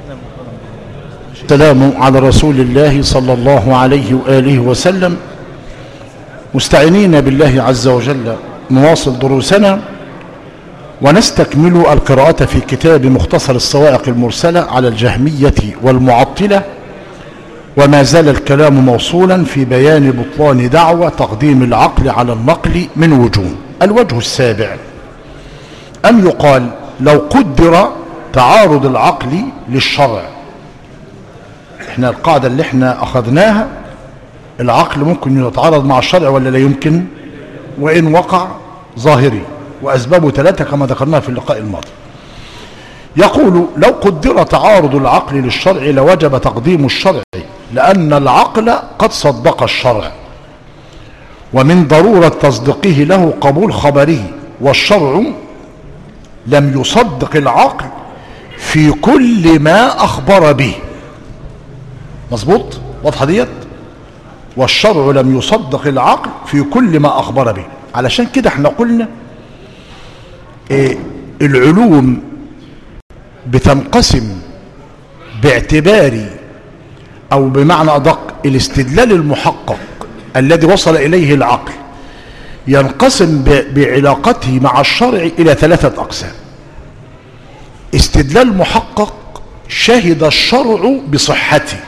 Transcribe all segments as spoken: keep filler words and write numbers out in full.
السلام على رسول الله صلى الله عليه وآله وسلم. مستعينين بالله عز وجل نواصل دروسنا ونستكمل القراءة في كتاب مختصر الصواعق المرسلة على الجهمية والمعطلة، وما زال الكلام موصولا في بيان بطلان دعوى تقديم العقل على النقل من وجوه. الوجه السابع أن يقال لو قدر تعارض العقل للشرع. احنا القاعدة اللي احنا أخذناها العقل ممكن يتعارض مع الشرع ولا لا يمكن، وإن وقع ظاهري، وأسبابه ثلاثة كما ذكرناها في اللقاء الماضي. يقول لو قدر تعارض العقل للشرع لوجب تقديم الشرع، لأن العقل قد صدق الشرع، ومن ضرورة تصديقه له قبول خبره، والشرع لم يصدق العقل في كل ما أخبر به. مظبوط؟ واضحة ديت؟ والشرع لم يصدق العقل في كل ما أخبر به. علشان كده احنا قلنا إيه العلوم بتنقسم باعتبار أو بمعنى أدق الاستدلال المحقق الذي وصل إليه العقل ينقسم بعلاقته مع الشرع إلى ثلاثة أقسام. استدلال محقق شهد الشرع بصحته،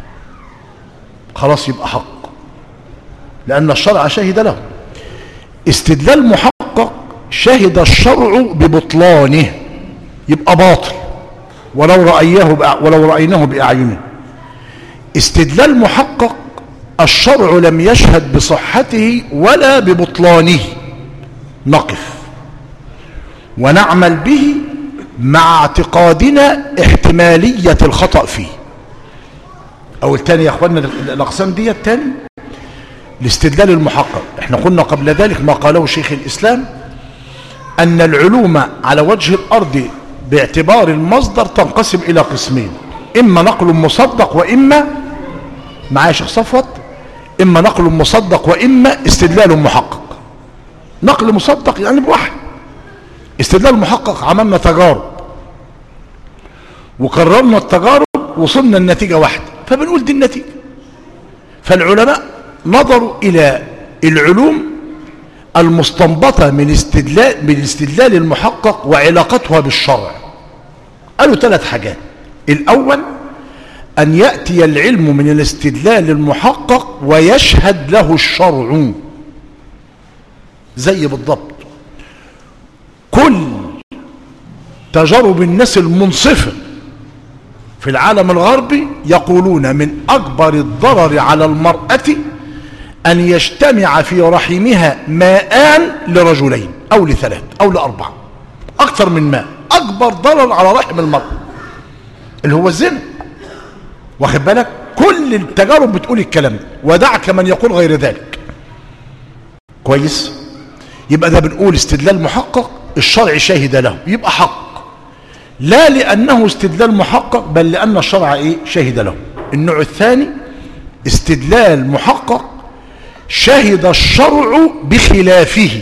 خلاص يبقى حق لأن الشرع شهد له. استدلال محقق شهد الشرع ببطلانه، يبقى باطل ولو رأيه ولو رأيناه بأعينه. استدلال محقق الشرع لم يشهد بصحته ولا ببطلانه، نقف ونعمل به مع اعتقادنا احتمالية الخطأ فيه. أو الثاني يا أخواننا الأقسام دي الثاني الاستدلال المحقق. احنا قلنا قبل ذلك ما قاله شيخ الإسلام أن العلوم على وجه الأرض باعتبار المصدر تنقسم إلى قسمين، إما نقل مصدق وإما معايا شيخ صفوت إما نقل مصدق وإما استدلال محقق. نقل مصدق يعني بوحي، استدلال محقق عملنا تجارب وكررنا التجارب وصلنا النتيجة واحدة فبنقول دي النتيجة. فالعلماء نظروا إلى العلوم المستنبطة من استدلال من الاستدلال المحقق وعلاقتها بالشرع. قالوا ثلاث حاجات. الأول أن يأتي العلم من الاستدلال المحقق ويشهد له الشرع، زي بالضبط كل تجارب الناس المنصفة في العالم الغربي يقولون من أكبر الضرر على المرأة أن يجتمع في رحمها ماءان لرجلين أو لثلاث أو لأربعة، أكثر من ماء أكبر ضرر على رحم المرأة اللي هو الزنا. واخد بالك؟ كل التجارب بتقول الكلام ده، ودعك من يقول غير ذلك. كويس؟ يبقى ده بنقول استدلال محقق الشرع شاهد له، يبقى حق، لا لأنه استدلال محقق بل لأن الشرع ايه؟ شاهد له. النوع الثاني استدلال محقق شهد الشرع بخلافه.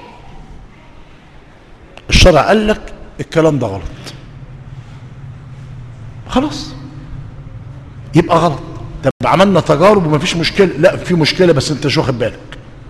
الشرع قال لك الكلام ده غلط، خلاص يبقى غلط. طب عملنا تجارب وما فيش مشكلة، لا في مشكلة بس انت مش واخد بالك.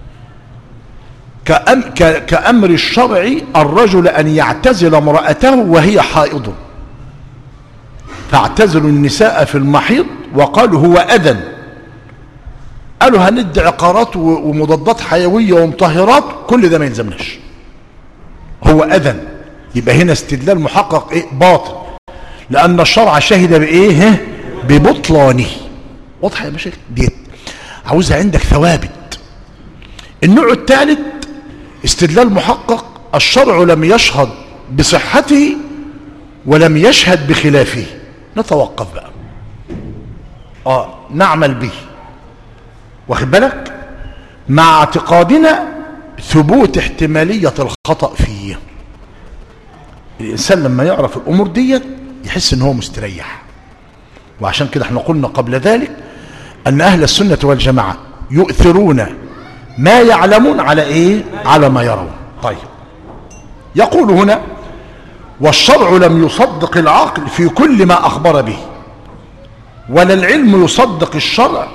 كأم كأمر الشرع الرجل أن يعتزل امرأته وهي حائض، فاعتزلوا النساء في المحيض وقالوا هو أذن. قالوا هندي عقارات ومضادات حيوية ومطهرات، كل ده ما يلزمناش، هو أذن. يبقى هنا استدلال محقق ايه؟ باطل، لأن الشرع شهد بإيه؟ ببطلانه. واضحة يا مشايخ؟ دي عاوزها عندك ثوابت. النوع الثالث استدلال محقق الشرع لم يشهد بصحته ولم يشهد بخلافه. نتوقف بقى اه نعمل به، واخد بالك، مع اعتقادنا ثبوت احتمالية الخطأ فيه. الإنسان لما يعرف الأمور دي يحس ان هو مستريح. وعشان كده احنا قلنا قبل ذلك أن أهل السنة والجماعة يؤثرون ما يعلمون على إيه؟ على ما يرون. طيب يقول هنا والشرع لم يصدق العقل في كل ما أخبر به، ولا العلم يصدق الشرع،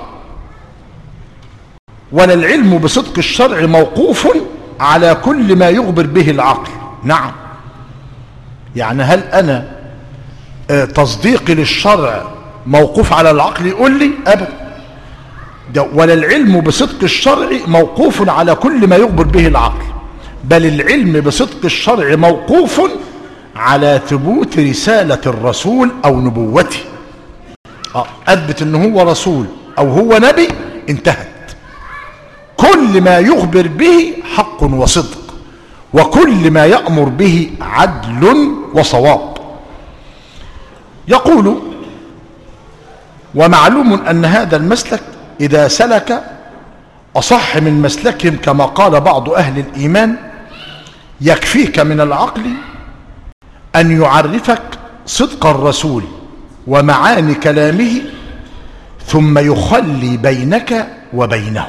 ولا العلم بصدق الشرع موقوف على كل ما يخبر به العقل. نعم، يعني هل أنا تصديقي للشرع موقوف على العقل؟ يقول لي أبدا. ولا العلم بصدق الشرع موقوف على كل ما يخبر به العقل، بل العلم بصدق الشرع موقوف على ثبوت رسالة الرسول أو نبوته. أثبت أنه هو رسول أو هو نبي، انتهت. كل ما يخبر به حق وصدق، وكل ما يأمر به عدل وصواب. يقول: ومعلوم أن هذا المسلك إذا سلك أصح من مسلكهم، كما قال بعض أهل الإيمان: يكفيك من العقل أن يعرفك صدق الرسول ومعاني كلامه، ثم يخلي بينك وبينه.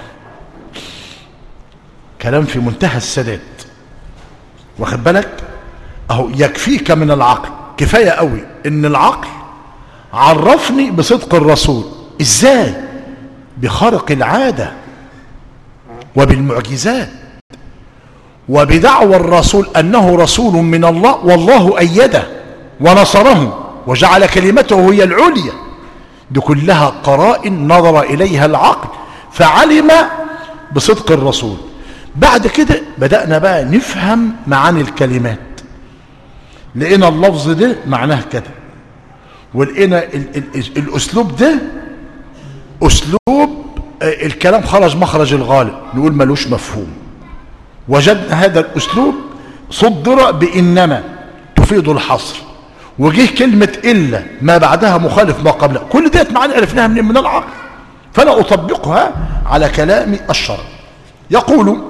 كلام في منتهى السداد، واخد بالك؟ اهو يكفيك من العقل، كفايه قوي ان العقل عرفني بصدق الرسول. ازاي؟ بخرق العاده وبالمعجزات، وبدعوى الرسول انه رسول من الله، والله ايده ونصره وجعل كلمته هي العليا. دي كلها قرائن نظر اليها العقل فعلم بصدق الرسول. بعد كده بدأنا بقى نفهم معاني الكلمات، لقينا اللفظ ده معناه كده، ولقينا الأسلوب ده أسلوب الكلام خرج مخرج الغالب، نقول ملوش مفهوم. وجدنا هذا الأسلوب صدر بإنما تفيد الحصر، وجه كلمة إلا ما بعدها مخالف ما قبلها. كل ده معاني عرفناها من من العقل، فلا أطبقها على كلام الشرع. يقول: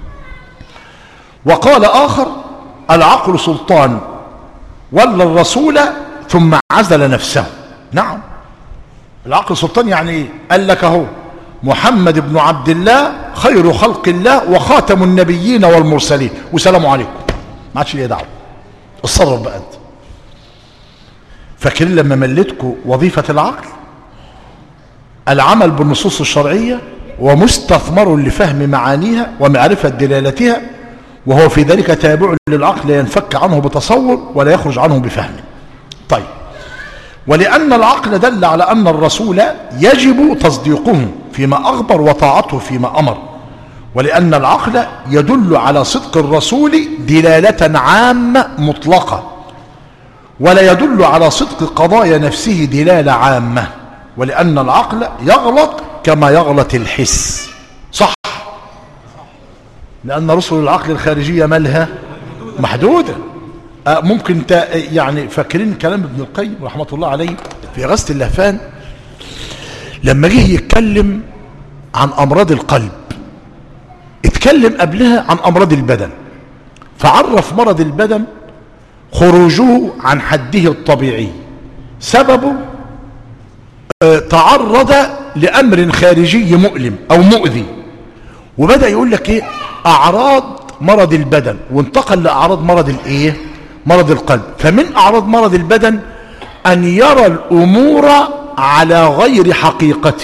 وقال آخر: العقل سلطان ولا الرسول ثم عزل نفسه. نعم، العقل سلطان. يعني ايه؟ قال لك اهو محمد بن عبد الله خير خلق الله وخاتم النبيين والمرسلين، وسلام عليكم، ما عادش ليه دعوه، اتصرف بقى انت. فاكرين لما مليتكم وظيفه العقل؟ العمل بالنصوص الشرعيه ومستثمر لفهم معانيها ومعرفه دلالتها، وهو في ذلك تابع للعقل لا ينفك عنه بتصور ولا يخرج عنه بفهم. طيب، ولأن العقل دل على أن الرسول يجب تصديقه فيما أخبر وطاعته فيما أمر، ولأن العقل يدل على صدق الرسول دلالة عامة مطلقة، ولا يدل على صدق قضايا نفسه دلالة عامة، ولأن العقل يغلط كما يغلط الحس. صح؟ لأن رسل العقل الخارجية مالها محدودة. آه ممكن يعني فاكرين كلام ابن القيم رحمة الله عليه في إغاثة اللهفان لما جه يتكلم عن أمراض القلب، اتكلم قبلها عن أمراض البدن، فعرف مرض البدن خروجه عن حده الطبيعي، سببه آه تعرض لأمر خارجي مؤلم أو مؤذي، وبدأ يقول لك ايه اعراض مرض البدن، وانتقل لاعراض مرض الايه مرض القلب. فمن اعراض مرض البدن ان يرى الامور على غير حقيقته،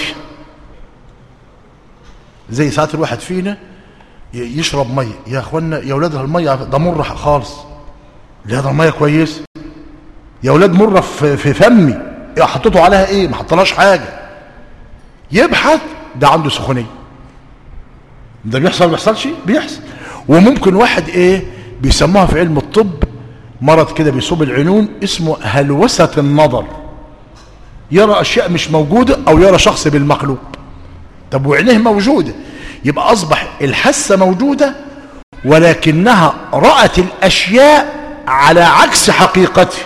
زي ساعات الواحد فينا يشرب ميه، يا اخوانا يا اولاد الميه ده مره خالص، لا ده الميه كويس يا اولاد، مره في, في فمي، حطيته عليها ايه؟ ما حطلهاش حاجه. يبحث ده عنده سخونيه. ده بيحصل ما بيحصلش؟ بيحصل. وممكن واحد ايه بيسموها في علم الطب مرض كده بيصيب العينون اسمه هلوسة النظر، يرى اشياء مش موجودة او يرى شخص بالمقلوب. طب وعينيه موجودة، يبقى اصبح الحاسة موجودة ولكنها رأت الاشياء على عكس حقيقته،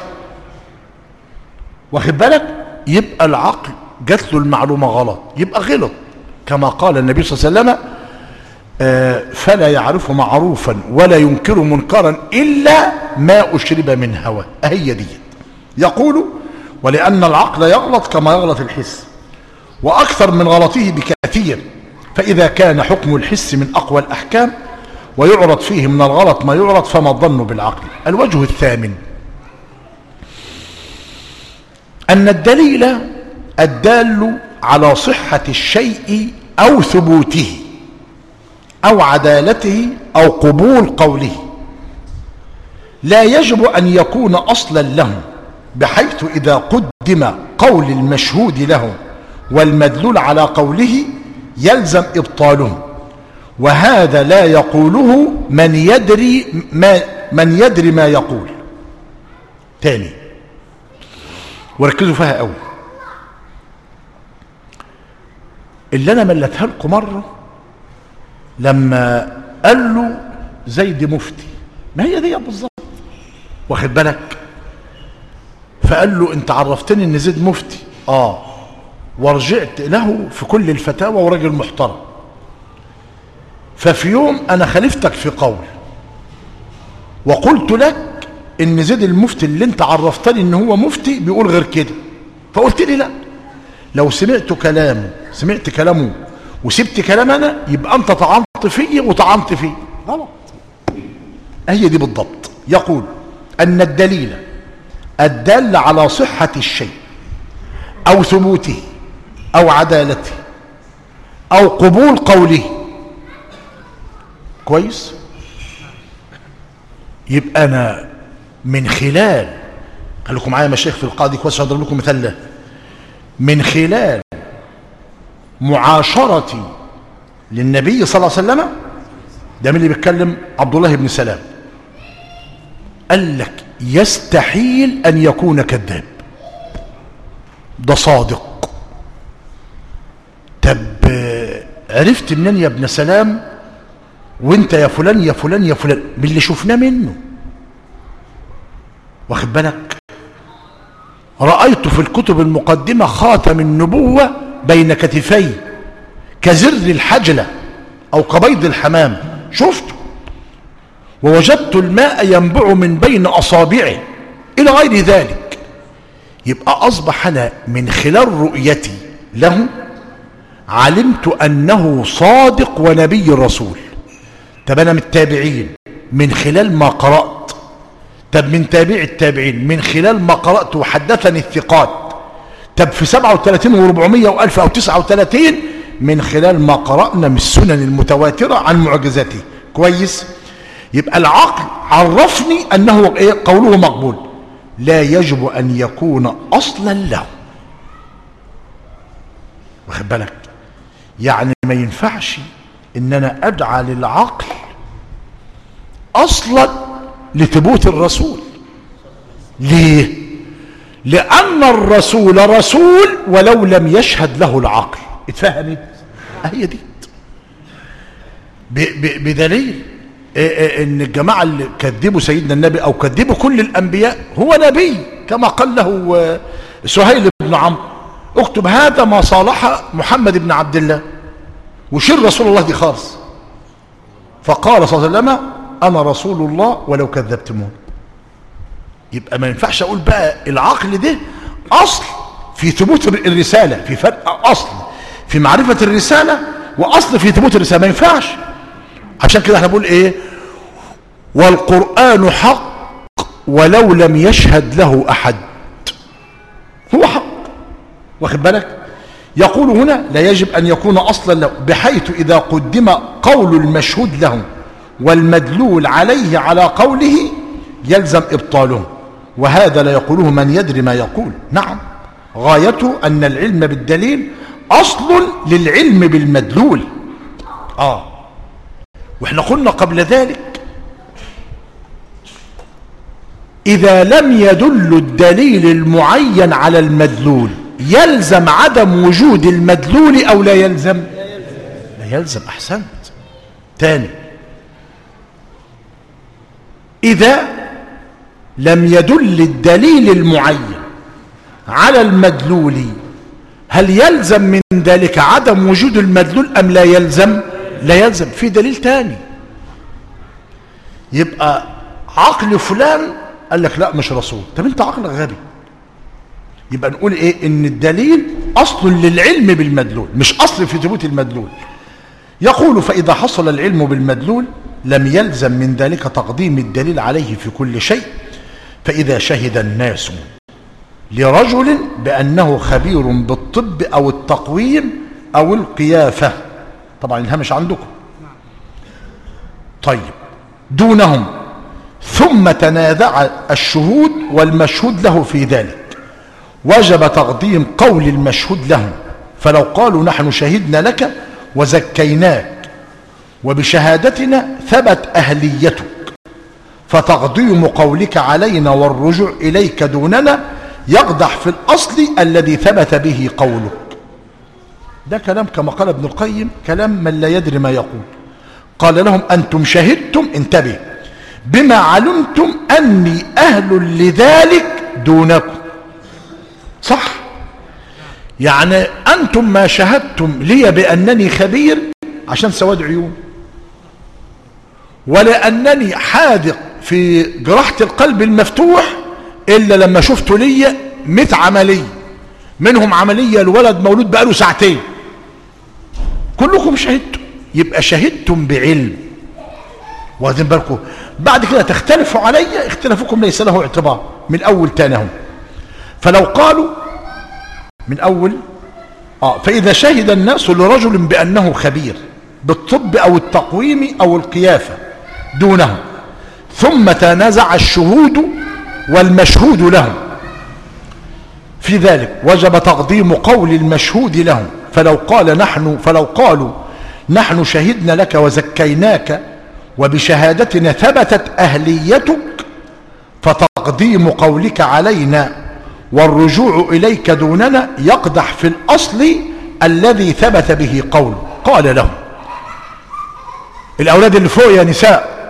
واخد بالك؟ يبقى العقل جات له المعلومة غلط، يبقى غلط. كما قال النبي صلى الله عليه وسلم: آه فلا يعرف معروفا ولا ينكر منكرا إلا ما أشرب من هوى. أهي دي. يقول: ولأن العقل يغلط كما يغلط الحس، وأكثر من غلطه بكثير، فإذا كان حكم الحس من أقوى الأحكام ويعرض فيه من الغلط ما يعرض، فما الظن بالعقل. الوجه الثامن أن الدليل الدال على صحة الشيء أو ثبوته أو عدالته أو قبول قوله لا يجب أن يكون أصلا له، بحيث إذا قدم قول المشهود له والمدلول على قوله يلزم إبطاله، وهذا لا يقوله من يدري ما, من يدري ما يقول. تاني وركزوا فيها قوي، اللي أنا ملتها لكم مرة لما قال له زيد مفتي، ما هي دي بالظبط، واخد بالك؟ فقال له انت عرفتني ان زيد مفتي، اه ورجعت له في كل الفتاوى وراجل محترم، ففي يوم انا خالفتك في قول وقلت لك ان زيد المفتي اللي انت عرفتني ان هو مفتي بيقول غير كده، فقلت لي لا، لو سمعت كلامه سمعت كلامه وسبت كلام انا يبقى انت طعنت فيه وطعنت فيه، غلط. هي دي بالضبط. يقول ان الدليل الدال على صحة الشيء او ثبوته او عدالته او قبول قوله، كويس؟ يبقى انا من خلال، خليكم معايا مشايخ في القاعدة كويس، هضرب لكم مثال له، من خلال معاشرتي للنبي صلى الله عليه وسلم، ده من اللي بيتكلم عبد الله بن سلام، قال لك يستحيل ان يكون كذاب، ده صادق. طب عرفت منين يا ابن سلام وانت يا فلان يا فلان يا فلان؟ من اللي شفناه منه، واخد بالك؟ رأيت في الكتب المقدمة خاتم النبوة بين كتفي كزر الحجلة أو كبيض الحمام، شفته، ووجدت الماء ينبع من بين أصابعه إلى غير ذلك. يبقى أصبح أنا من خلال رؤيتي له علمت أنه صادق ونبي الرسول. طب أنا من التابعين من خلال ما قرأت، طب من تابع التابعين من خلال ما قرأت وحدثني الثقات، طب في سبعة وثلاثين واربعمائة وألف أو تسعة وثلاثين من خلال ما قرأنا من السنن المتواترة عن معجزاته، كويس؟ يبقى العقل عرفني أنه إيه؟ قوله مقبول، لا يجب أن يكون أصلا له، واخد بالك؟ يعني ما ينفعش إن أنا أدعى للعقل أصلا لثبوت الرسول. ليه؟ لأن الرسول رسول ولو لم يشهد له العقل. اتفهمت؟ هي دي بدليل ان الجماعة اللي كذبوا سيدنا النبي او كذبوا كل الانبياء هو نبي، كما قال له سهيل بن عمرو اكتب هذا ما صالح محمد بن عبد الله، وشير رسول الله دي خالص، فقال صلى الله عليه وسلم انا رسول الله ولو كذبتمون. يبقى ما ينفعش اقول بقى العقل ده اصل في ثبوت الرسالة، في فرق اصل في معرفة الرسالة واصل في ثبوت الرسالة، ما ينفعش. عشان كده احنا بنقول ايه؟ والقرآن حق ولو لم يشهد له احد، هو حق، واخد بالك؟ يقول هنا لا يجب ان يكون اصلا له، بحيث اذا قدم قول المشهود له والمدلول عليه على قوله يلزم ابطاله، وهذا لا يقوله من يدري ما يقول. نعم، غايته ان العلم بالدليل اصل للعلم بالمدلول. اه واحنا قلنا قبل ذلك اذا لم يدل الدليل المعين على المدلول يلزم عدم وجود المدلول او لا يلزم؟ لا يلزم. احسنت. تاني، اذا لم يدل الدليل المعين على المدلول هل يلزم من ذلك عدم وجود المدلول ام لا يلزم؟ لا يلزم. في دليل تاني، يبقى عقل فلان قال لك لا مش رسول، طب انت عقلك غبي. يبقى نقول ايه؟ ان الدليل اصل للعلم بالمدلول مش اصل في ثبوت المدلول. يقول فاذا حصل العلم بالمدلول لم يلزم من ذلك تقديم الدليل عليه في كل شيء، فاذا شهد الناس لرجل بأنه خبير بالطب أو التقويم أو القيافة. طبعا الهمش عندكم. طيب دونهم ثم تنازع الشهود والمشهود له في ذلك وجب تقديم قول المشهود لهم، فلو قالوا نحن شهدنا لك وزكيناك وبشهادتنا ثبت أهليتك فتقديم قولك علينا والرجوع إليك دوننا يقدح في الأصل الذي ثبت به قولك. ده كلام كما قال ابن القيم كلام من لا يدري ما يقول. قال لهم أنتم شهدتم، انتبه، بما علمتم أني أهل لذلك دونكم. صح؟ يعني أنتم ما شهدتم لي بأنني خبير عشان سواد عيون، ولا أنني حاذق في جراحة القلب المفتوح إلا لما شفت لي مئة عملية، منهم عملية الولد مولود بقاله ساعتين. كلكم شهدتم، يبقى شهدتم بعلم. واخدين بالكم؟ بعد كده تختلفوا علي، اختلافكم ليس له اعتبار. من أول تانهم. فلو قالوا من أول آه فإذا شهد الناس لرجل بأنه خبير بالطب أو التقويم أو القيافة دونه ثم تنازع الشهود والمشهود لهم في ذلك وجب تقديم قول المشهود لهم، فلو قال نحن فلو قالوا نحن شهدنا لك وزكيناك وبشهادتنا ثبتت أهليتك فتقديم قولك علينا والرجوع إليك دوننا يقدح في الأصل الذي ثبت به قول. قال لهم الأولاد اللي فوق يا نساء،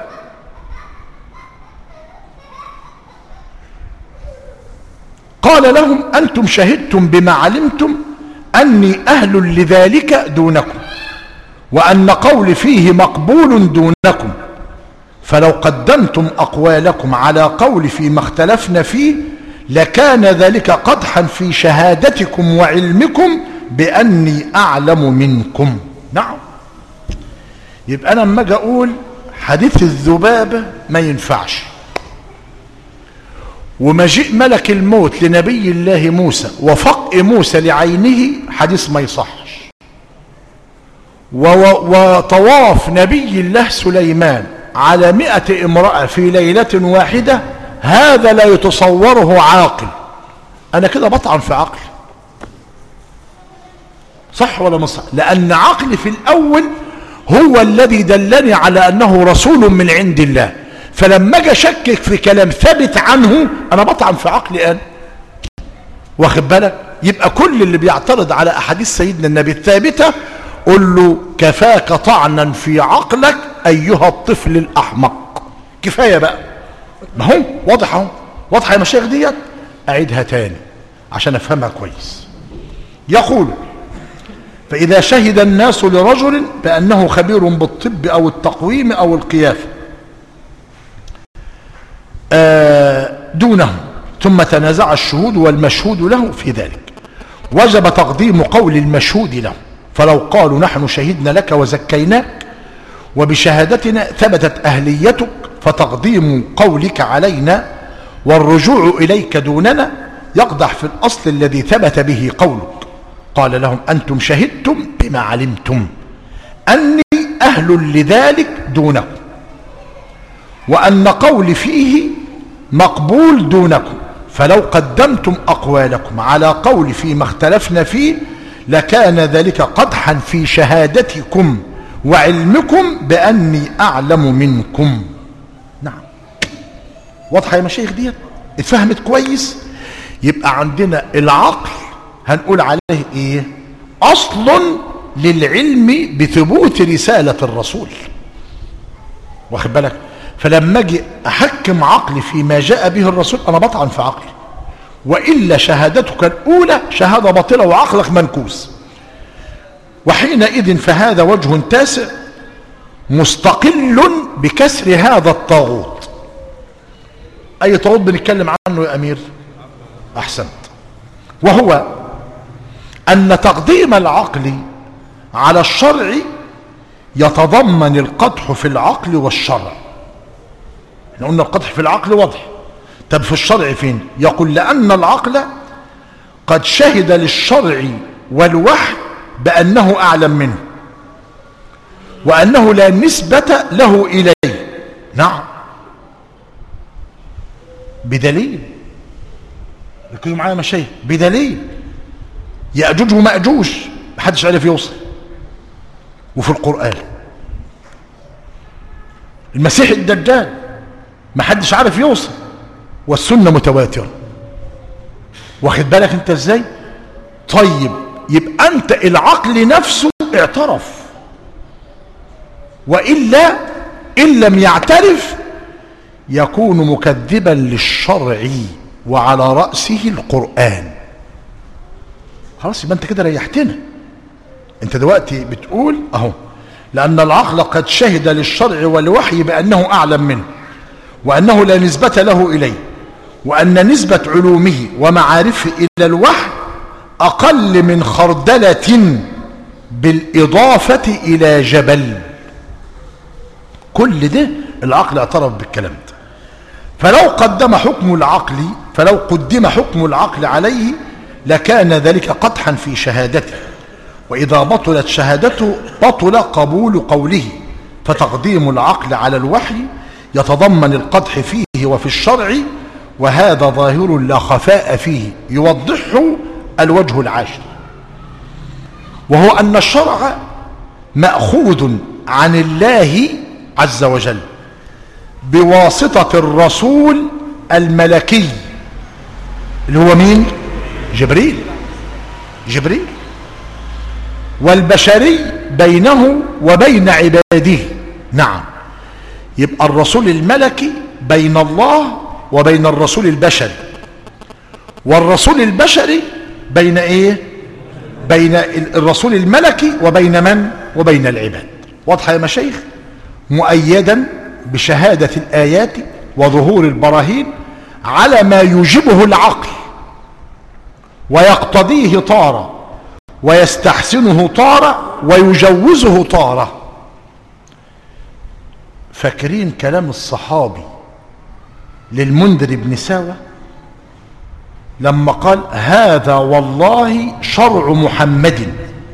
قال لهم أنتم شهدتم بما علمتم أني أهل لذلك دونكم وأن قولي فيه مقبول دونكم، فلو قدمتم أقوالكم على قول فيما اختلفنا فيه لكان ذلك قدحا في شهادتكم وعلمكم بأني أعلم منكم. نعم. يبقى أنا لما أجي أقول حديث الذبابة ما ينفعش، ومجيء ملك الموت لنبي الله موسى وفق موسى لعينه حديث ما يصحش، وطواف نبي الله سليمان على مئة امرأة في ليلة واحدة هذا لا يتصوره عاقل. أنا كده بطعن في عقلي. صح ولا مش صح؟ لأن عقلي في الأول هو الذي دلني على أنه رسول من عند الله، فلما اجي اشكك في كلام ثابت عنه انا بطعن في عقلي انا. واخد بالك؟ يبقى كل اللي بيعترض على احاديث سيدنا النبي الثابته قل له كفاك طعنا في عقلك ايها الطفل الاحمق. كفايه بقى. ما هو واضح اهو، واضحه يا مشايخ ديت. اعيدها تاني عشان افهمها كويس. يقول فاذا شهد الناس لرجل بانه خبير بالطب او التقويم او القيافه دونه ثم تنازع الشهود والمشهود له في ذلك وجب تقديم قول المشهود له، فلو قالوا نحن شهدنا لك وزكيناك وبشهادتنا ثبتت أهليتك فتقديم قولك علينا والرجوع إليك دوننا يقدح في الأصل الذي ثبت به قولك. قال لهم أنتم شهدتم بما علمتم أني أهل لذلك دونكم وأن قولي فيه مقبول دونكم، فلو قدمتم أقوالكم على قول فيما اختلفنا فيه لكان ذلك قدحا في شهادتكم وعلمكم بأني أعلم منكم. نعم. واضحة يا مشايخ ديت؟ اتفهمت كويس؟ يبقى عندنا العقل هنقول عليه ايه؟ أصل للعلم بثبوت رسالة الرسول. واخد بالك؟ فلما اجي احكم عقلي فيما جاء به الرسول انا بطعن في عقلي، والا شهادتك الاولى شهاده باطله وعقلك منكوس. وحينئذ فهذا وجه تاسع مستقل بكسر هذا الطاغوت. اي طاغوت بنتكلم عنه يا امير؟ احسنت. وهو ان تقديم العقل على الشرع يتضمن القدح في العقل والشرع. احنا قلنا القدح في العقل واضح، طب في الشرع فين؟ يقول لأن العقل قد شهد للشرع والوحي بأنه أعلم منه وأنه لا نسبة له إليه. نعم، بدليل، ركزوا معايا مشايخ، بدليل يأجوج ومأجوج محدش عارف يوصل، وفي القرآن المسيح الدجال محدش عارف يوصل، والسنة متواترة. واخد بالك انت ازاي؟ طيب يبقى انت العقل نفسه اعترف، وإلا إن لم يعترف يكون مكذبا للشرع وعلى رأسه القرآن. خلاص يبقى انت كده ريحتنا. انت دلوقتي بتقول اهو لأن العقل قد شهد للشرع والوحي بأنه أعلم منه وأنه لا نسبة له إليه وأن نسبة علومه ومعارفه إلى الوحي أقل من خردلة بالإضافة إلى جبل. كل ده العقل اعترف بالكلام ده. فلو قدم حكم العقل فلو قدم حكم العقل عليه لكان ذلك قدحا في شهادته، وإذا بطلت شهادته بطل قبول قوله. فتقديم العقل على الوحي يتضمن القدح فيه وفي الشرع، وهذا ظاهر لا خفاء فيه يوضحه الوجه العاشر، وهو أن الشرع مأخوذ عن الله عز وجل بواسطة الرسول الملكي اللي هو مين؟ جبريل جبريل والبشري بينه وبين عباده. نعم، يبقى الرسول الملكي بين الله وبين الرسول البشري، والرسول البشري بين ايه؟ بين الرسول الملكي وبين من؟ وبين العباد. واضحة يا مشايخ؟ مؤيدا بشهادة الآيات وظهور البراهين على ما يوجبه العقل ويقتضيه طارة ويستحسنه طارة ويجوزه طارة. فاكرين كلام الصحابي للمنذر بن ساوة لما قال هذا والله شرع محمد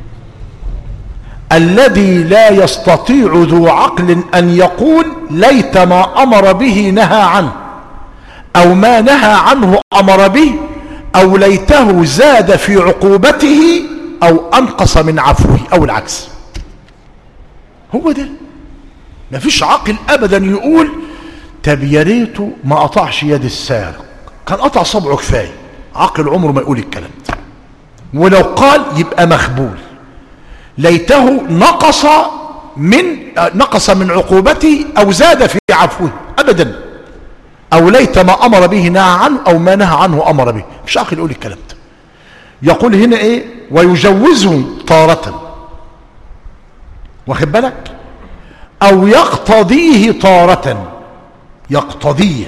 الذي لا يستطيع ذو عقل أن يقول ليت ما أمر به نهى عنه، أو ما نهى عنه أمر به، أو ليته زاد في عقوبته أو أنقص من عفوه، أو العكس. هو ده، ما فيش عاقل أبدا يقول طب يا ريته ما قطعش يد السارق، كان قطع صبعه كفاية. عاقل عمره ما يقول الكلام ده، ولو قال يبقى مخبول. ليته نقص من نقص من عقوبته أو زاد في عفوه، أبدا. أو ليت ما أمر به نهى عنه، أو ما نهى عنه أمر به. مش عاقل يقول الكلام ده. يقول هنا إيه؟ ويجوزه طارة، واخد بالك؟ أو يقتضيه طارة، يقتضيه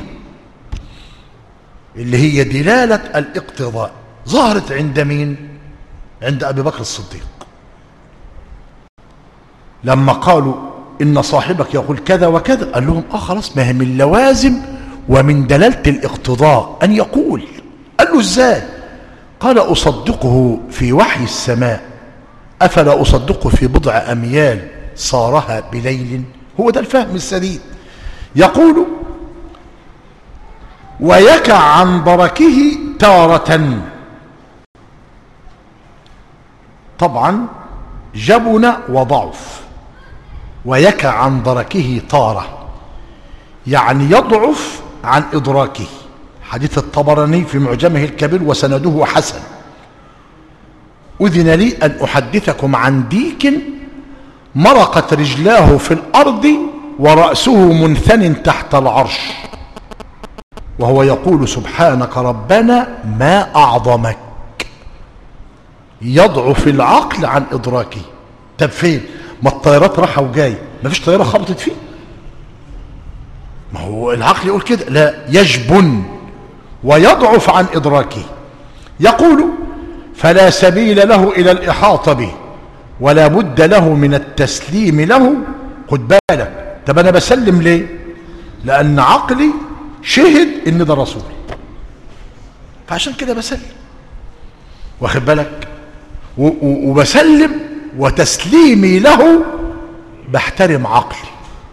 اللي هي دلالة الاقتضاء ظهرت عند مين؟ عند أبي بكر الصديق لما قالوا إن صاحبك يقول كذا وكذا، قال لهم آه خلاص، ما هي من لوازم ومن دلالة الاقتضاء أن يقول. قال له إزاي؟ قال أصدقه في وحي السماء أفلا أصدقه في بضع أميال صارها بليل. هو ده الفهم السديد. يقول ويكع عن دركه تارة، طبعا جبن وضعف. ويكع عن دركه طارة يعني يضعف عن إدراكه. حديث الطبراني في معجمه الكبير وسنده حسن. أذن لي أن أحدثكم عن ديك مرقت رجلاه في الأرض ورأسه منثن تحت العرش، وهو يقول سبحانك ربنا ما أعظمك. يضعف العقل عن إدراكه. طب فين؟ ما الطيارات راحة وجاية، ما فيش طيارة خبطت فيه. ما هو العقل يقول كده، لا، يجبن ويضعف عن إدراكه. يقول فلا سبيل له إلى الإحاطة به ولا بد له من التسليم له. خد بالك، طب أنا بسلم ليه؟ لأن عقلي شهد إن ده رسول، فعشان كده بسلم. واخد بالك؟ وبسلم وتسليمي له بحترم عقلي.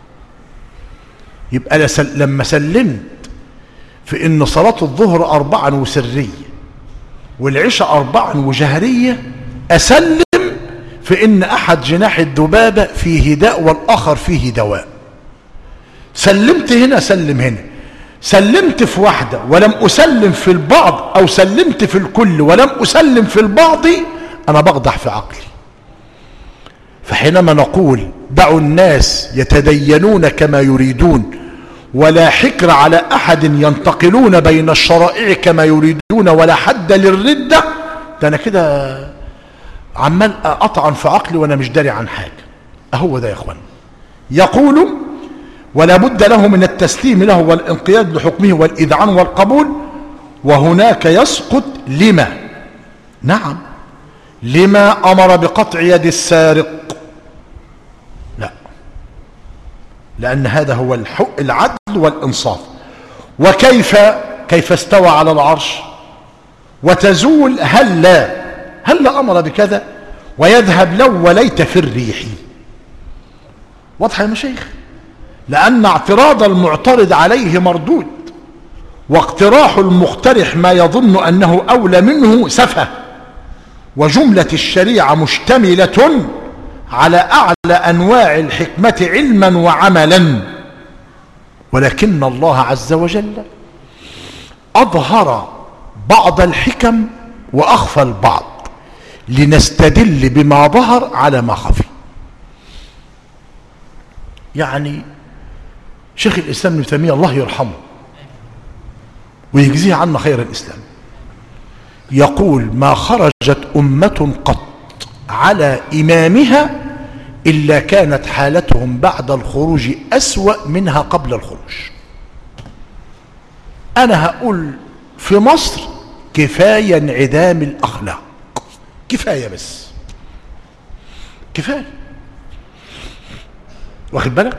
يبقى لما سلمت في ان صلاة الظهر اربعا وسرية والعشاء اربعا وجهرية، اسلم في ان احد جناح الذبابة فيه داء والاخر فيه دواء. سلمت هنا سلم هنا، سلمت في واحدة ولم اسلم في البعض، او سلمت في الكل ولم اسلم في البعض، انا بقدح في عقلي. فحينما نقول دعوا الناس يتدينون كما يريدون ولا حكر على احد ينتقلون بين الشرائع كما يريدون ولا حد للردة، ده انا كده عمال اطعن في عقلي وانا مش داري عن حاجة. اهو ده يا اخوان. يقول ولا بد له من التسليم له والانقياد لحكمه والاذعان والقبول. وهناك يسقط لما، نعم، لما امر بقطع يد السارق، لا، لان هذا هو العدل والانصاف. وكيف كيف استوى على العرش وتزول هلا هلا امر بكذا ويذهب لو وليت في الريح. واضح يا مشايخ؟ لان اعتراض المعترض عليه مردود، واقتراح المقترح ما يظن انه اولى منه سفه. وجملة الشريعة مشتملة على اعلى انواع الحكمة علما وعملا، ولكن الله عز وجل اظهر بعض الحكم واخفى البعض لنستدل بما ظهر على ما خفي. يعني شيخ الاسلام ابن تيمية الله يرحمه ويجزيه عنا خير الاسلام يقول ما خرجت امة قط على امامها الا كانت حالتهم بعد الخروج اسوأ منها قبل الخروج. انا هقول في مصر كفاية انعدام الاخلاق، كفاية بس، كفاية. واخد بالك؟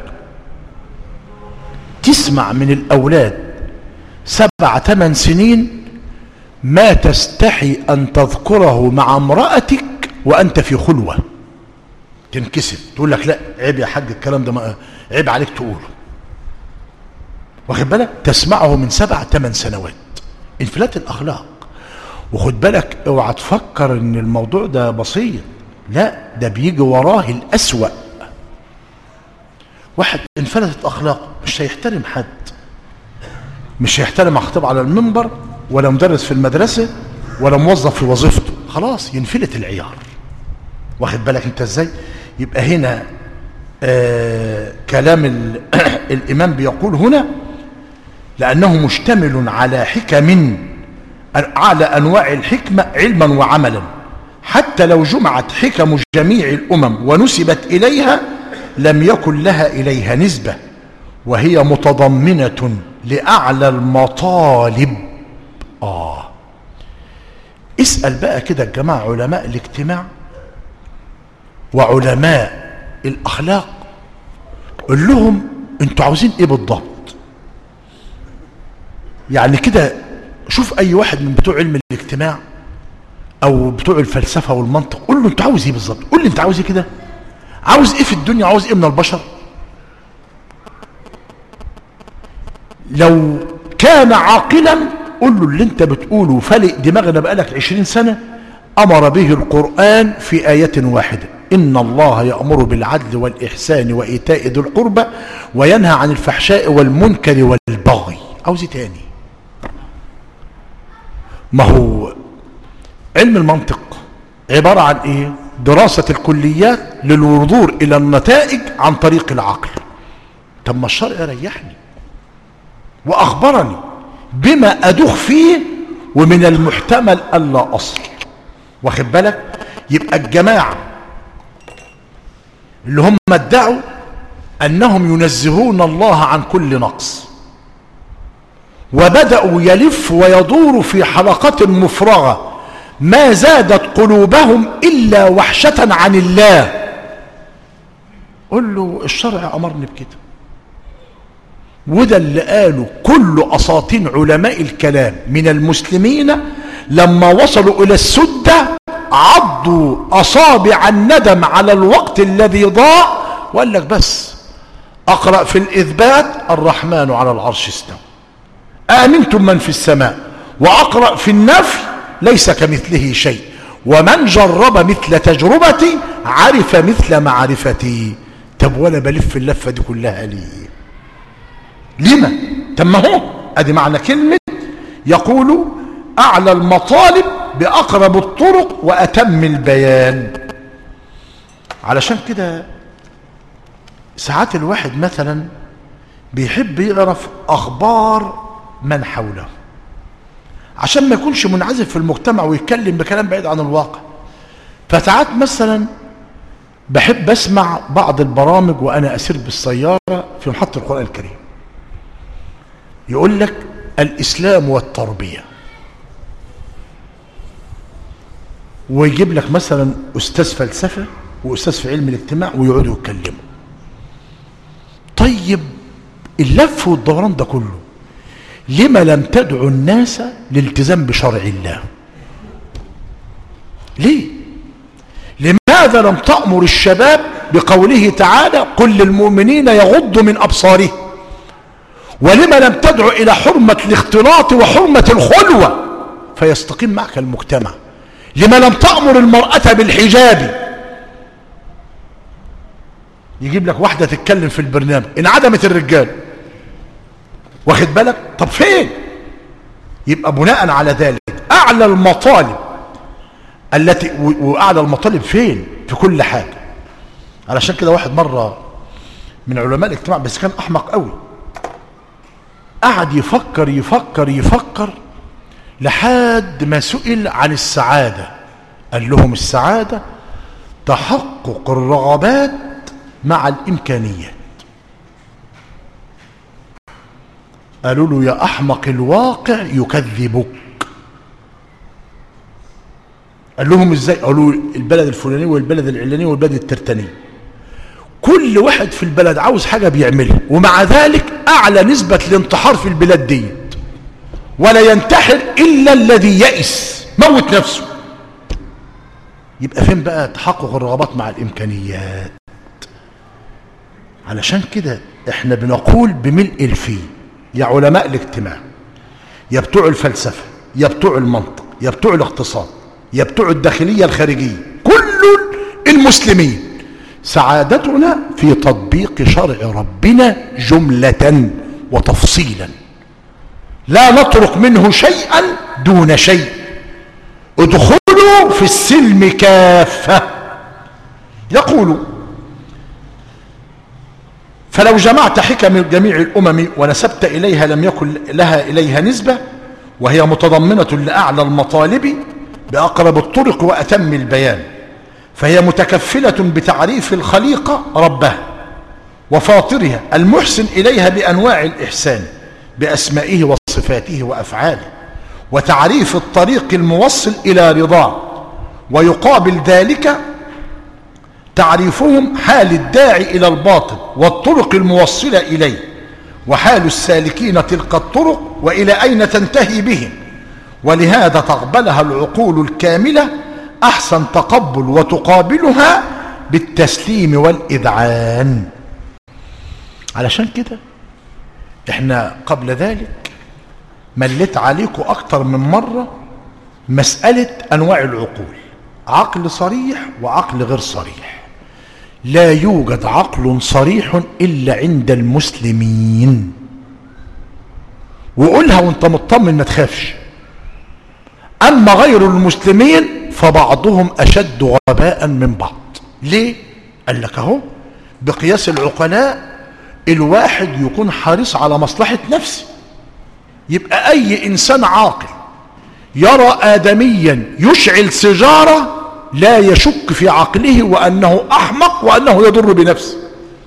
تسمع من الاولاد سبع ثمان سنين ما تستحي ان تذكره مع امرأتك وانت في خلوة، تنكسب تقول لك لا عيب يا حاج الكلام ده، ما عيب عليك تقوله. واخد بالك؟ تسمعه من سبع ثمان سنوات. انفلات الاخلاق. وخد بالك اوعى تفكر ان الموضوع ده بسيط، لا، ده بيجي وراه الاسوأ. واحد انفلتت اخلاقه مش هيحترم حد، مش هيحترم خطيب على المنبر ولا مدرس في المدرسة ولا موظف في وظيفته، خلاص ينفلت العيار. واخد بالك انت ازاي؟ يبقى هنا آه كلام الامام بيقول هنا لانه مشتمل على حكم، على انواع الحكمة علما وعملا، حتى لو جمعت حكم جميع الامم ونسبت اليها لم يكن لها اليها نسبة، وهي متضمنة لأعلى المطالب. آه اسأل بقى كده الجماعة علماء الاجتماع وعلماء الأخلاق، قل لهم انتوا عاوزين ايه بالضبط. يعني كده شوف اي واحد من بتوع علم الاجتماع او بتوع الفلسفة والمنطق، قل له انت عاوز ايه بالضبط، قل لي انت عاوز ايه كده، عاوز ايه في الدنيا، عاوز ايه من البشر. لو كان عاقلا قل له اللي انت بتقوله فلق دماغنا بقالك عشرين سنة امر به القرآن في آية واحدة، ان الله يأمر بالعدل والإحسان وإيتاء ذي القربى وينهى عن الفحشاء والمنكر والبغي. عاوز ايه تاني؟ ما هو علم المنطق عبارة عن ايه؟ دراسة الكليات للوصول الى النتائج عن طريق العقل. طب ما الشرع ريحني واخبرني بما ادوخ فيه ومن المحتمل الا اصل. واخد بالك؟ يبقى الجماعة اللي هم ادعوا انهم ينزهون الله عن كل نقص وبدأوا يلف ويدور في حلقة مفرغة ما زادت قلوبهم إلا وحشة عن الله، قل له الشرع أمرني بكده. وده اللي قاله كل أساطين علماء الكلام من المسلمين لما وصلوا إلى السدة عضوا أصابع الندم على الوقت الذي ضاع، وقال لك بس أقرأ في الإثبات الرحمن على العرش استوى، آمنتم من في السماء، وأقرأ في النفي ليس كمثله شيء، ومن جرب مثل تجربتي عرف مثل معرفتي. طب ولا بلف اللفة دي كلها ليه؟ لما؟ طب ما هو ادي معنى كلمة يقول أعلى المطالب بأقرب الطرق وأتم البيان. علشان كده ساعات الواحد مثلا بيحب يعرف أخبار من حوله عشان ما يكونش منعزف في المجتمع ويتكلم بكلام بعيد عن الواقع. فساعات مثلا بحب اسمع بعض البرامج وانا اسير بالسيارة في محطة القرآن الكريم، يقول لك الإسلام والتربية، ويجيب لك مثلا أستاذ فلسفة وأستاذ في علم الاجتماع ويقعدوا يتكلموا. طيب اللف والدوران ده كله لما لم تدعو الناس للالتزام بشرع الله؟ ليه؟ لماذا لم تأمر الشباب بقوله تعالى قل للمؤمنين يغضوا من أبصارهم؟ ولما لم تدعو إلى حرمة الاختلاط وحرمة الخلوة فيستقيم معك المجتمع؟ لما لم تأمر المرأة بالحجاب؟ يجيب لك واحدة تتكلم في البرنامج انعدمت الرجال، واخد بالك؟ طب فين؟ يبقى بناء على ذلك أعلى المطالب التي وأعلى المطالب فين؟ في كل حاجة. علشان كده واحد مرة من علماء الاجتماع بس كان أحمق قوي، قعد يفكر يفكر يفكر لحد ما سئل عن السعادة، قال لهم السعادة تحقق الرغبات مع الإمكانيات. قالوا له يا أحمق الواقع يكذبك. قال لهم ازاي؟ قالوا البلد الفلاني والبلد العلاني والبلد الترتاني، كل واحد في البلد عاوز حاجة بيعملها، ومع ذلك أعلى نسبة الانتحار في البلاد دي، ولا ينتحر إلا الذي يئس موت نفسه. يبقى فين بقى تحقق الرغبات مع الإمكانيات؟ علشان كده احنا بنقول بملء الفي يا علماء الاجتماع، يا بتوع الفلسفة، يا بتوع المنطق، يا بتوع الاقتصاد، يا بتوع الداخلية الخارجية، كل المسلمين سعادتنا في تطبيق شرع ربنا جملة وتفصيلا، لا نترك منه شيئا دون شيء. ادخلوا في السلم كافة. يقول فلو جمعت حكم جميع الأمم ونسبت إليها لم يكن لها إليها نسبة، وهي متضمنة لأعلى المطالب بأقرب الطرق وأتم البيان، فهي متكفلة بتعريف الخليقة ربها وفاطرها المحسن إليها بأنواع الإحسان بأسمائه وصفاته وأفعاله، وتعريف الطريق الموصل إلى رضاه، ويقابل ذلك تعريفهم حال الداعي إلى الباطل والطرق الموصلة إليه، وحال السالكين تلك الطرق وإلى أين تنتهي بهم. ولهذا تقبلها العقول الكاملة أحسن تقبل، وتقابلها بالتسليم والإذعان. علشان كده احنا قبل ذلك مليت عليكم أكتر من مرة مسألة أنواع العقول، عقل صريح وعقل غير صريح. لا يوجد عقل صريح إلا عند المسلمين، وقولها وانت مطمن ما تخافش. أما غير المسلمين فبعضهم أشد غباء من بعض. ليه؟ قال لك اهو بقياس العقلاء الواحد يكون حريص على مصلحة نفسه. يبقى أي إنسان عاقل يرى آدميا يشعل سيجارة لا يشك في عقله وأنه أحمق وأنه يضر بنفسه،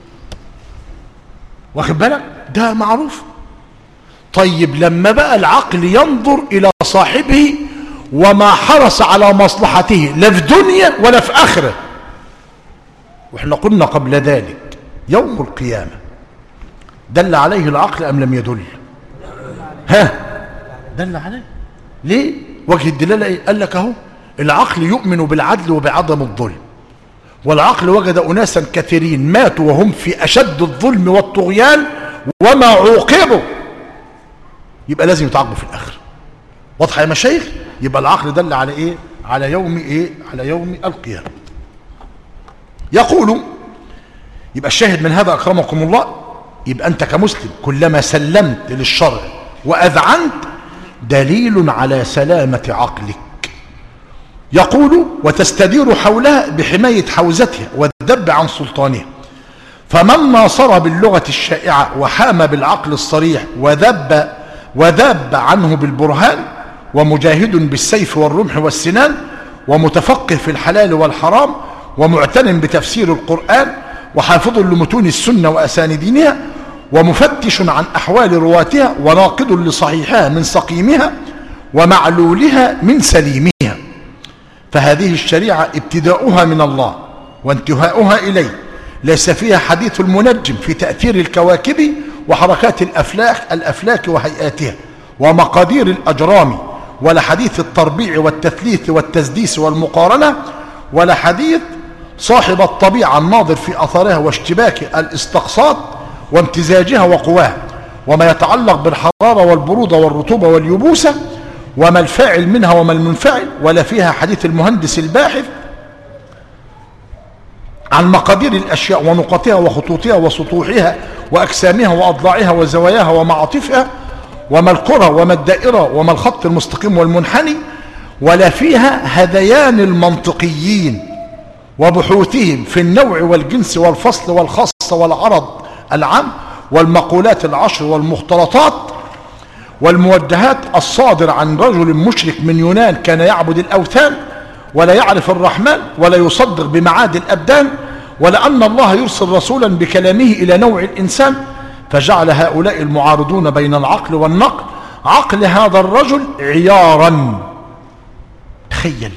واخد بالك؟ ده معروف. طيب لما بقى العقل ينظر إلى صاحبه وما حرص على مصلحته لا في دنيا ولا في آخرة، واحنا قلنا قبل ذلك يوم القيامة دل عليه العقل أم لم يدل؟ ها دل عليه. ليه؟ وجه الدلالة إيه؟ قال لك أهو العقل يؤمن بالعدل وبعدم الظلم، والعقل وجد أناسا كثيرين ماتوا وهم في أشد الظلم والطغيان وما عوقبوا، يبقى لازم يتعاقبوا في الآخر. واضح يا مشايخ؟ يبقى العقل دل على إيه؟ على يوم إيه؟ على يوم القيامة. يقول يبقى الشاهد من هذا أكرمكم الله، يبقى أنت كمسلم كلما سلمت للشرع وأذعنت دليل على سلامة عقلك. يقول وتستدير حولها بحماية حوزتها والذب عن سلطانها، فمن ناصر باللغة الشائعة وحام بالعقل الصريح وذب وذاب عنه بالبرهان، ومجاهد بالسيف والرمح والسنان، ومتفقه في الحلال والحرام، ومعتن بتفسير القرآن، وحافظ لمتون السنة وأساندينها، ومفتش عن أحوال رواتها، وناقض لصحيحها من سقيمها، ومعلولها من سليمها. فهذه الشريعة ابتداؤها من الله وانتهاؤها إليه، ليس فيها حديث المنجم في تأثير الكواكب وحركات الأفلاك, الأفلاك وهيئاتها ومقادير الأجرام، ولا حديث التربيع والتثليث والتسديس والمقارنة، ولا حديث صاحب الطبيعة الناظر في أثرها واشتباك الاستقصاد وامتزاجها وقواها، وما يتعلق بالحرارة والبرودة والرطوبة واليبوسة، وما الفاعل منها وما المنفعل، ولا فيها حديث المهندس الباحث عن مقادير الأشياء ونقطها وخطوطها وسطوحها وأجسامها وأضلاعها وزواياها ومعاطفها، وما الكرة وما الدائرة وما الخط المستقيم والمنحني، ولا فيها هذيان المنطقيين وبحوثهم في النوع والجنس والفصل والخاص والعرض العام والمقولات العشر والمختلطات والموجهات الصادر عن رجل مشرك من يونان كان يعبد الأوثان ولا يعرف الرحمن ولا يصدق بمعاد الأبدان، ولا أن الله يرسل رسولا بكلامه إلى نوع الإنسان، فجعل هؤلاء المعارضون بين العقل والنقل عقل هذا الرجل عيارا. تخيل،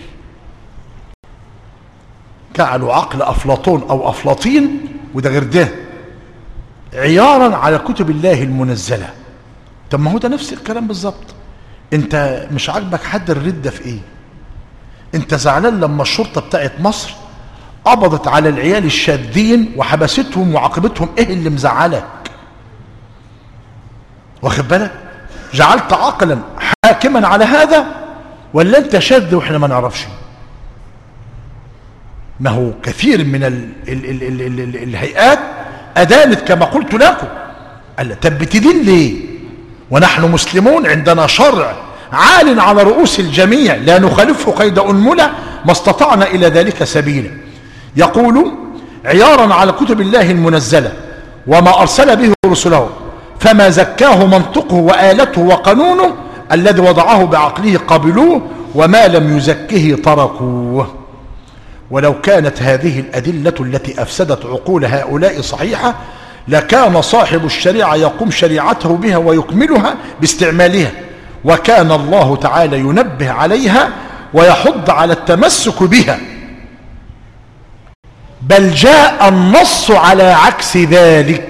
جعلوا عقل أفلاطون أو أفلاطين وده غير ده عيارا على كتب الله المنزلة. طب ما هو ده نفس الكلام بالظبط. انت مش عاجبك حد الردة في ايه؟ انت زعلان لما الشرطة بتاعت مصر قبضت على العيال الشاذين وحبستهم وعاقبتهم ايه اللي مزعلك؟ واخد بالك؟ جعلت عقلا حاكما على هذا ولا انت شاذ واحنا ما نعرفش؟ ما هو كثير من ال ال ال ال ال ال الهيئات أدانت كما قلت لكم. قال طب بتدين ليه ونحن مسلمون عندنا شرع عال على رؤوس الجميع لا نخالفه قيد أنملة ما استطعنا إلى ذلك سبيلا. يقول عيارا على كتب الله المنزلة وما أرسل به رسله، فما زكاه منطقه وآلته وقانونه الذي وضعه بعقله قبلوه، وما لم يزكه تركوه. ولو كانت هذه الأدلة التي أفسدت عقول هؤلاء صحيحة لكان صاحب الشريعة يقوم شريعته بها ويكملها باستعمالها، وكان الله تعالى ينبه عليها ويحض على التمسك بها، بل جاء النص على عكس ذلك.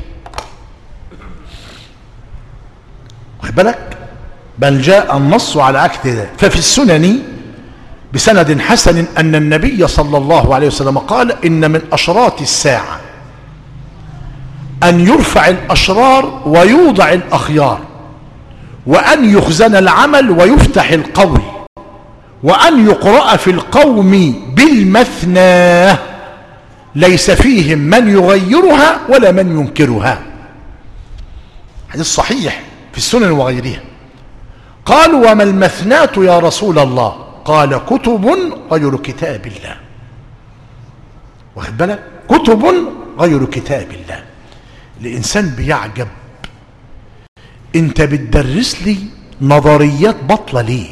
واخد بالك؟ بل جاء النص على عكس ذلك. ففي السنن بسند حسن أن النبي صلى الله عليه وسلم قال إن من أشراط الساعة أن يرفع الأشرار ويوضع الأخيار، وأن يخزن العمل ويفتح القول، وأن يقرأ في القوم بالمثنى ليس فيهم من يغيرها ولا من ينكرها. حديث صحيح في السنن وغيرها. قالوا وما المثناة يا رسول الله؟ قال كتب غير كتاب الله. واخد بالك؟ كتب غير كتاب الله. الإنسان بيعجب، انت بتدرس لي نظريات بطلة ليه؟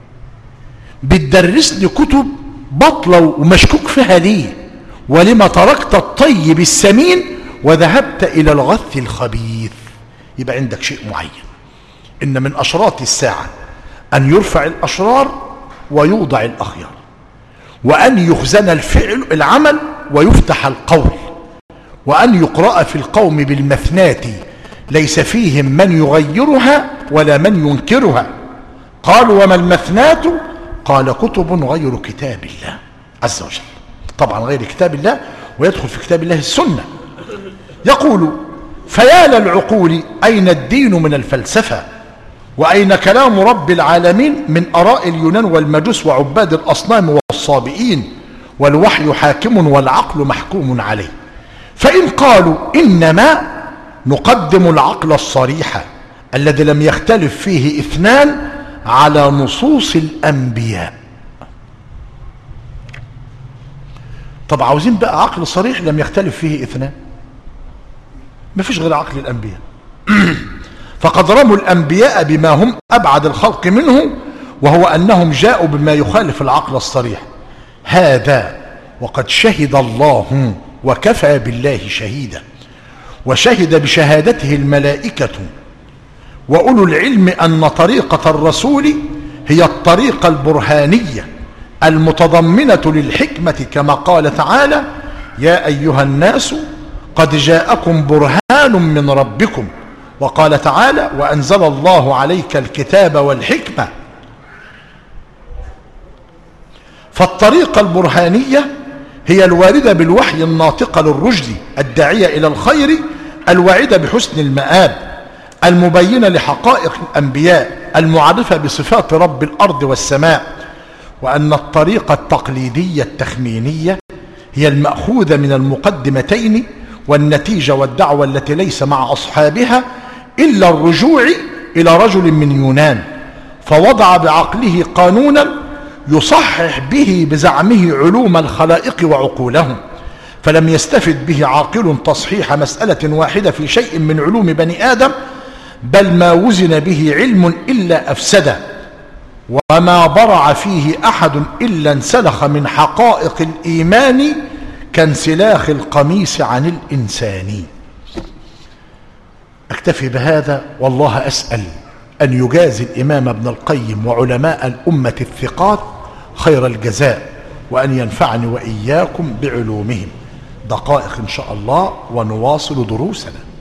بتدرس لي كتب بطلة ومشكوك فيها ليه؟ ولما تركت الطيب السمين وذهبت إلى الغث الخبيث؟ يبقى عندك شيء معين. إن من أشراط الساعة أن يرفع الأشرار ويوضع الأخيار، وأن يخزن الفعل العمل ويفتح القول، وأن يقرأ في القوم بالمثنات ليس فيهم من يغيرها ولا من ينكرها. قالوا وما المثنات؟ قال كتب غير كتاب الله عز وجل. طبعا غير كتاب الله، ويدخل في كتاب الله السنة. يقول فيا للعقول أين الدين من الفلسفة، وأين كلام رب العالمين من آراء اليونان والمجوس وعباد الأصنام والصابئين، والوحي حاكم والعقل محكوم عليه. فإن قالوا إنما نقدم العقل الصريح الذي لم يختلف فيه اثنان على نصوص الأنبياء. طب عاوزين بقى عقل صريح لم يختلف فيه اثنان، ما فيش غير عقل الأنبياء. فقد رموا الأنبياء بما هم أبعد الخلق منه، وهو أنهم جاءوا بما يخالف العقل الصريح. هذا وقد شهد الله وكفى بالله شهيدا، وشهد بشهادته الملائكة وأولو العلم أن طريقة الرسول هي الطريقة البرهانية المتضمنة للحكمة، كما قال تعالى يا أيها الناس قد جاءكم برهان من ربكم، وقال تعالى وأنزل الله عليك الكتاب والحكمة. فالطريقة البرهانية هي الواردة بالوحي الناطقة للرشد الداعية إلى الخير، الواعدة بحسن المآب، المبينة لحقائق الأنبياء، المعرفة بصفات رب الأرض والسماء. وأن الطريقة التقليدية التخمينية هي المأخوذة من المقدمتين والنتيجة والدعوة التي ليس مع أصحابها إلا الرجوع إلى رجل من يونان، فوضع بعقله قانونا يصحح به بزعمه علوم الخلائق وعقولهم، فلم يستفد به عاقل تصحيح مسألة واحدة في شيء من علوم بني آدم، بل ما وزن به علم إلا أفسده، وما برع فيه أحد إلا انسلخ من حقائق الإيمان كانسلاخ القميص عن الإنسان. أكتفي بهذا، والله أسأل أن يجازي الإمام ابن القيم وعلماء الأمة الثقات خير الجزاء، وأن ينفعني وإياكم بعلومهم. دقائق إن شاء الله ونواصل دروسنا.